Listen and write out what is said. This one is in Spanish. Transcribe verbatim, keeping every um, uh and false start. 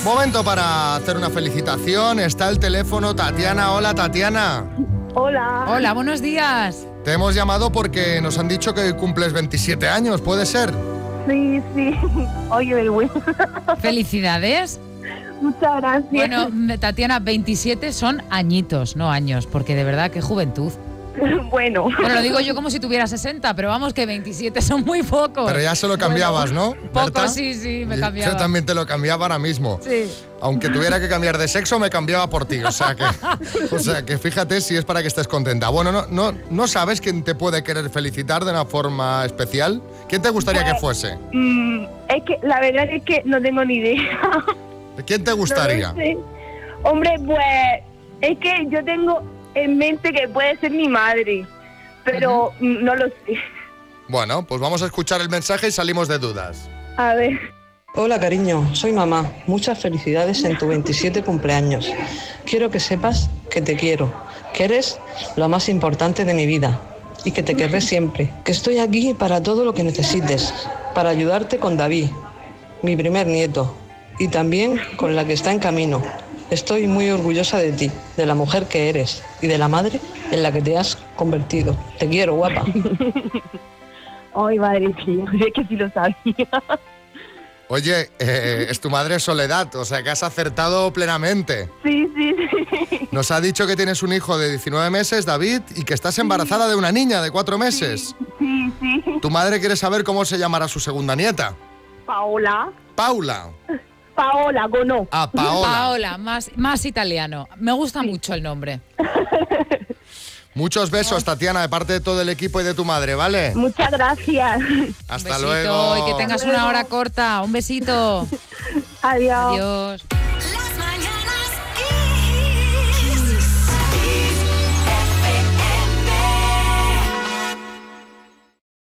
Momento para hacer una felicitación. Está el teléfono Tatiana. Hola, Tatiana. Hola. Hola, buenos días. Te hemos llamado porque nos han dicho que hoy cumples veintisiete años, ¿puede ser? Sí, sí. Oye, vergüenza. Felicidades. Muchas gracias. Bueno, Tatiana, veintisiete son añitos, no años, porque de verdad, qué juventud. Bueno. Bueno, lo digo yo como si tuviera sesenta, pero vamos, que veintisiete son muy pocos. Pero ya se lo cambiabas, bueno, ¿no? Poco, Berta? sí, sí, me Yo- cambiaba. Yo también te lo cambiaba ahora mismo. Sí. Aunque tuviera que cambiar de sexo, me cambiaba por ti. O sea que, o sea que fíjate si es para que estés contenta. Bueno, no, no, ¿no sabes quién te puede querer felicitar de una forma especial? ¿Quién te gustaría Pues, que fuese? Mm, es que la verdad es que no tengo ni idea. ¿Quién te gustaría? No lo sé. Hombre, pues es que yo tengo en mente que puede ser mi madre, pero Uh-huh. mm, no lo sé. Bueno, pues vamos a escuchar el mensaje y salimos de dudas. A ver. Hola cariño, soy mamá. Muchas felicidades en tu veintisiete cumpleaños. Quiero que sepas que te quiero, que eres lo más importante de mi vida y que te querré siempre. Que estoy aquí para todo lo que necesites, para ayudarte con David, mi primer nieto, y también con la que está en camino. Estoy muy orgullosa de ti, de la mujer que eres y de la madre en la que te has convertido. Te quiero, guapa. Ay, madre mía, es que sí lo sabía. Oye, eh, es tu madre Soledad, o sea que has acertado plenamente. Sí, sí, sí. Nos ha dicho que tienes un hijo de diecinueve meses, David, y que estás embarazada de una niña de cuatro meses. Sí, sí. Tu madre quiere saber cómo se llamará su segunda nieta. Paola. Paula. Paola, Gono. Ah, Paola. Paola, más, más italiano. Me gusta mucho el nombre. Muchos besos, Tatiana, de parte de todo el equipo y de tu madre, ¿vale? Muchas gracias. Hasta Un besito luego. y que tengas una hora corta. Un besito. Adiós. Adiós.